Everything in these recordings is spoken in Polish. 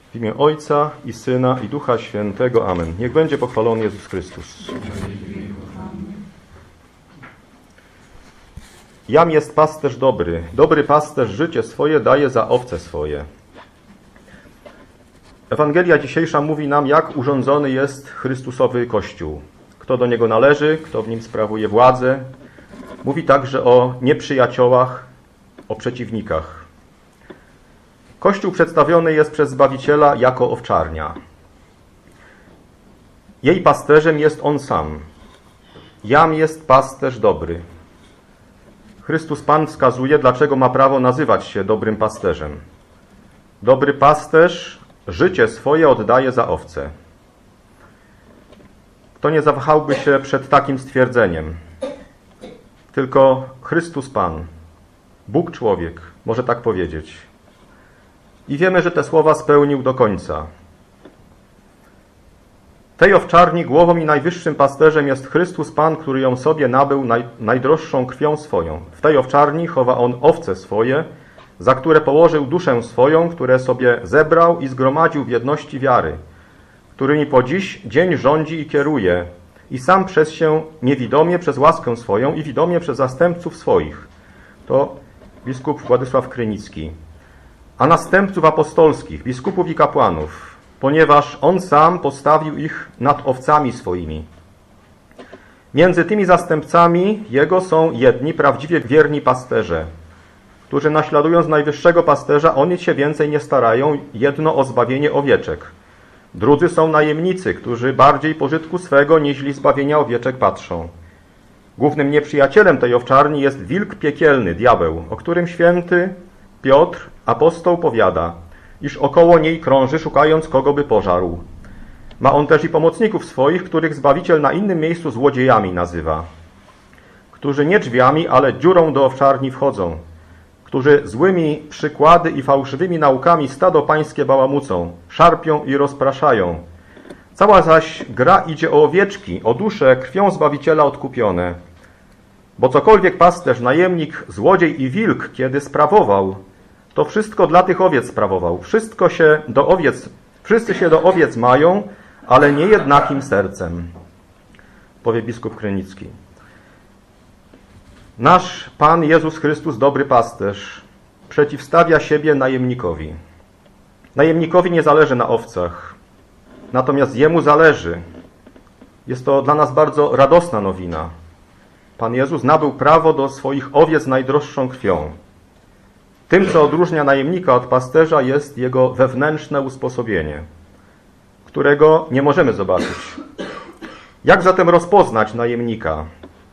W imię Ojca i Syna i Ducha Świętego. Amen. Niech będzie pochwalony Jezus Chrystus. Jam jest pasterz dobry. Dobry pasterz życie swoje daje za owce swoje. Ewangelia dzisiejsza mówi nam, jak urządzony jest Chrystusowy Kościół. Kto do Niego należy, kto w Nim sprawuje władzę. Mówi także o nieprzyjaciołach, o przeciwnikach. Kościół przedstawiony jest przez Zbawiciela jako owczarnia. Jej pasterzem jest On sam. Jam jest pasterz dobry. Chrystus Pan wskazuje, dlaczego ma prawo nazywać się dobrym pasterzem. Dobry pasterz życie swoje oddaje za owce. Kto nie zawahałby się przed takim stwierdzeniem? Tylko Chrystus Pan, Bóg człowiek, może tak powiedzieć. I wiemy, że te słowa spełnił do końca. Tej owczarni głową i najwyższym pasterzem jest Chrystus Pan, który ją sobie nabył najdroższą krwią swoją. W tej owczarni chowa On owce swoje, za które położył duszę swoją, które sobie zebrał i zgromadził w jedności wiary, którymi po dziś dzień rządzi i kieruje, i sam przez się niewidomie przez łaskę swoją i widomie przez zastępców swoich. To biskup Władysław Krynicki. A następców apostolskich, biskupów i kapłanów, ponieważ On sam postawił ich nad owcami swoimi. Między tymi zastępcami Jego są jedni prawdziwie wierni pasterze, którzy naśladując najwyższego pasterza, o nic się więcej nie starają, jedno o zbawienie owieczek. Drudzy są najemnicy, którzy bardziej pożytku swego niźli zbawienia owieczek patrzą. Głównym nieprzyjacielem tej owczarni jest wilk piekielny, diabeł, o którym święty Piotr, apostoł, powiada, iż około niej krąży, szukając kogo by pożarł. Ma on też i pomocników swoich, których Zbawiciel na innym miejscu złodziejami nazywa, którzy nie drzwiami, ale dziurą do owczarni wchodzą, którzy złymi przykłady i fałszywymi naukami stado pańskie bałamucą, szarpią i rozpraszają. Cała zaś gra idzie o owieczki, o dusze krwią Zbawiciela odkupione. Bo cokolwiek pasterz, najemnik, złodziej i wilk, kiedy sprawował, to wszystko dla tych owiec sprawował. Wszyscy się do owiec mają, ale nie jednakim sercem, powie biskup Krynicki. Nasz Pan Jezus Chrystus, dobry pasterz, przeciwstawia siebie najemnikowi. Najemnikowi nie zależy na owcach, natomiast Jemu zależy. Jest to dla nas bardzo radosna nowina. Pan Jezus nabył prawo do swoich owiec najdroższą krwią. Tym, co odróżnia najemnika od pasterza, jest jego wewnętrzne usposobienie, którego nie możemy zobaczyć. Jak zatem rozpoznać najemnika?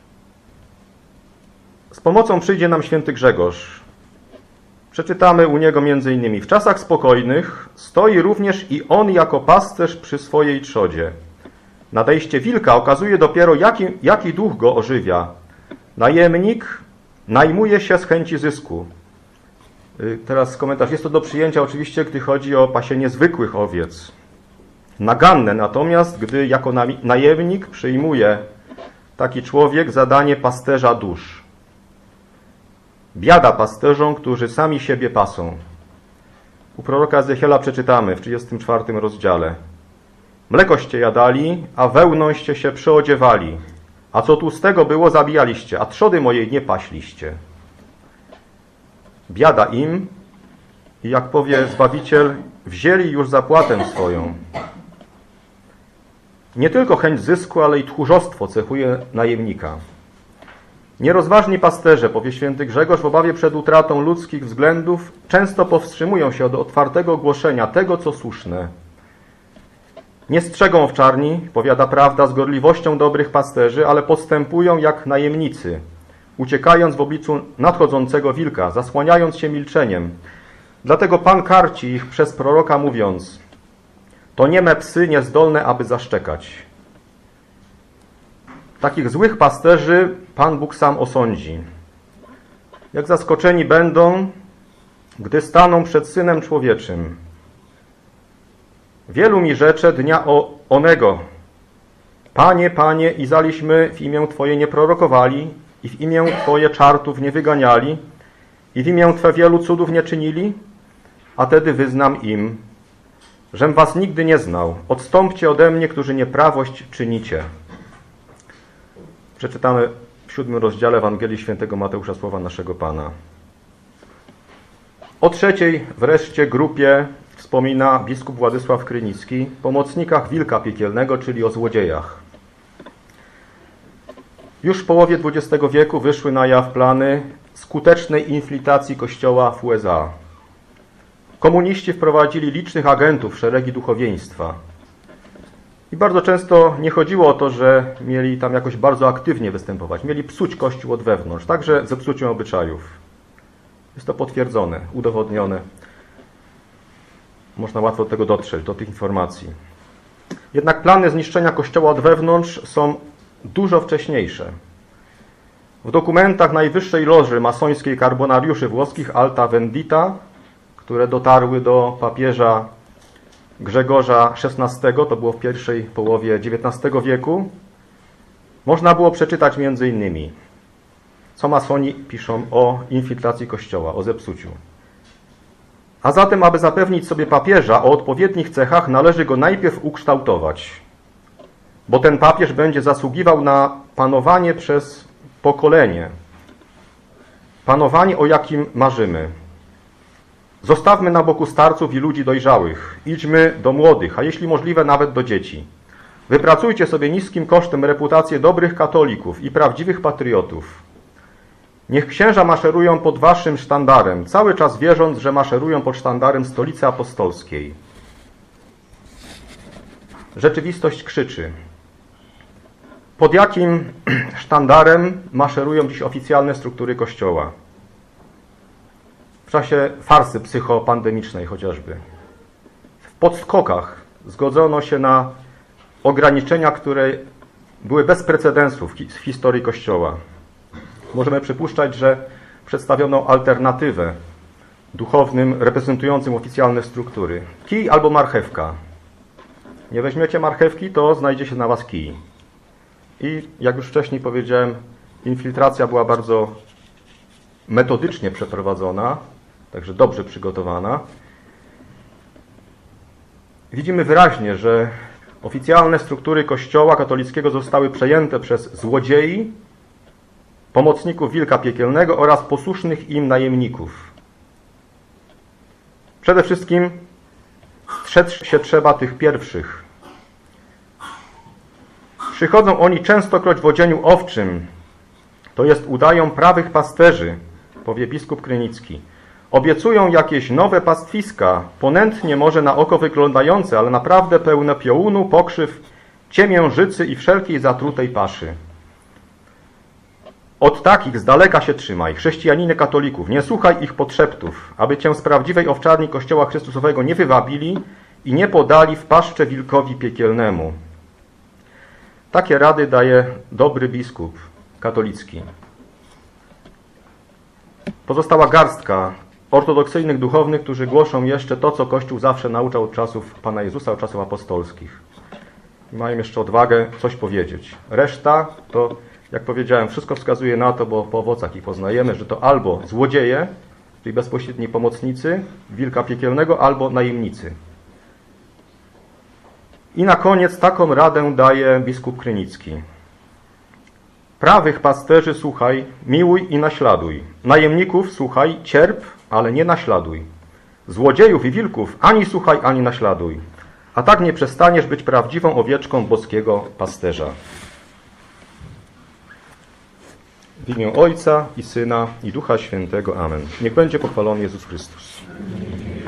Z pomocą przyjdzie nam święty Grzegorz. Przeczytamy u niego m.in. w czasach spokojnych stoi również i on jako pasterz przy swojej trzodzie. Nadejście wilka okazuje dopiero, jaki duch go ożywia. Najemnik najmuje się z chęci zysku. Teraz komentarz. Jest to do przyjęcia oczywiście, gdy chodzi o pasienie zwykłych owiec. Naganne natomiast, gdy jako najemnik przyjmuje taki człowiek zadanie pasterza dusz. Biada pasterzom, którzy sami siebie pasą. U proroka Ezechiela przeczytamy w 34 rozdziale. Mlekoście jadali, a wełnąście się przyodziewali. A co tłustego było, zabijaliście, a trzody mojej nie paśliście. Biada im i jak powie Zbawiciel, wzięli już zapłatę swoją. Nie tylko chęć zysku, ale i tchórzostwo cechuje najemnika. Nierozważni pasterze, powie święty Grzegorz, w obawie przed utratą ludzkich względów często powstrzymują się od otwartego głoszenia tego, co słuszne. Nie strzegą owczarni, powiada prawda, z gorliwością dobrych pasterzy, ale postępują jak najemnicy, uciekając w obliczu nadchodzącego wilka, zasłaniając się milczeniem. Dlatego Pan karci ich przez proroka, mówiąc: to nieme psy niezdolne, aby zaszczekać. Takich złych pasterzy Pan Bóg sam osądzi. Jak zaskoczeni będą, gdy staną przed Synem Człowieczym. Wielu mi rzecze dnia onego. Panie, Panie, izaliśmy w imię Twoje nie prorokowali i w imię Twoje czartów nie wyganiali i w imię Twe wielu cudów nie czynili? A tedy wyznam im: żem was nigdy nie znał. Odstąpcie ode mnie, którzy nieprawość czynicie. Przeczytamy w 7 rozdziale Ewangelii Świętego Mateusza słowa naszego Pana. O trzeciej wreszcie grupie wspomina biskup Władysław Krynicki, pomocnikach wilka piekielnego, czyli o złodziejach. Już w połowie XX wieku wyszły na jaw plany skutecznej infiltracji Kościoła w USA. Komuniści wprowadzili licznych agentów w szeregi duchowieństwa. I bardzo często nie chodziło o to, że mieli tam jakoś bardzo aktywnie występować. Mieli psuć Kościół od wewnątrz, także zepsuciem obyczajów. Jest to potwierdzone, udowodnione. Można łatwo do tego dotrzeć, do tych informacji. Jednak plany zniszczenia Kościoła od wewnątrz są dużo wcześniejsze. W dokumentach najwyższej loży masońskiej karbonariuszy włoskich Alta Vendita, które dotarły do papieża Grzegorza XVI, to było w pierwszej połowie XIX wieku, można było przeczytać między innymi, co masoni piszą o infiltracji Kościoła, o zepsuciu. A zatem, aby zapewnić sobie papieża o odpowiednich cechach, należy go najpierw ukształtować, bo ten papież będzie zasługiwał na panowanie przez pokolenie. Panowanie, o jakim marzymy. Zostawmy na boku starców i ludzi dojrzałych. Idźmy do młodych, a jeśli możliwe nawet do dzieci. Wypracujcie sobie niskim kosztem reputację dobrych katolików i prawdziwych patriotów. Niech księża maszerują pod waszym sztandarem, cały czas wierząc, że maszerują pod sztandarem Stolicy Apostolskiej. Rzeczywistość krzyczy. Pod jakim sztandarem maszerują dziś oficjalne struktury Kościoła? W czasie farsy psychopandemicznej chociażby. W podskokach zgodzono się na ograniczenia, które były bez precedensów w historii Kościoła. Możemy przypuszczać, że przedstawiono alternatywę duchownym reprezentującym oficjalne struktury. Kij albo marchewka. Nie weźmiecie marchewki, to znajdzie się na was kij. I jak już wcześniej powiedziałem, infiltracja była bardzo metodycznie przeprowadzona, także dobrze przygotowana. Widzimy wyraźnie, że oficjalne struktury Kościoła katolickiego zostały przejęte przez złodziei, pomocników wilka piekielnego oraz posłusznych im najemników. Przede wszystkim strzec się trzeba tych pierwszych. Przychodzą oni częstokroć w odzieniu owczym, to jest udają prawych pasterzy, powie biskup Krynicki. Obiecują jakieś nowe pastwiska, ponętnie może na oko wyglądające, ale naprawdę pełne piołunu, pokrzyw, ciemiężycy i wszelkiej zatrutej paszy. Od takich z daleka się trzymaj, chrześcijaninie katolików, nie słuchaj ich podszeptów, aby cię z prawdziwej owczarni Kościoła Chrystusowego nie wywabili i nie podali w paszczę wilkowi piekielnemu. Takie rady daje dobry biskup katolicki. Pozostała garstka ortodoksyjnych duchownych, którzy głoszą jeszcze to, co Kościół zawsze nauczał od czasów Pana Jezusa, od czasów apostolskich. I mają jeszcze odwagę coś powiedzieć. Reszta to, jak powiedziałem, wszystko wskazuje na to, bo po owocach ich poznajemy, że to albo złodzieje, czyli bezpośredni pomocnicy wilka piekielnego, albo najemnicy. I na koniec taką radę daje biskup Krynicki. Prawych pasterzy słuchaj, miłuj i naśladuj. Najemników słuchaj, cierp, ale nie naśladuj. Złodziejów i wilków ani słuchaj, ani naśladuj. A tak nie przestaniesz być prawdziwą owieczką boskiego pasterza. W imię Ojca i Syna i Ducha Świętego. Amen. Niech będzie pochwalony Jezus Chrystus.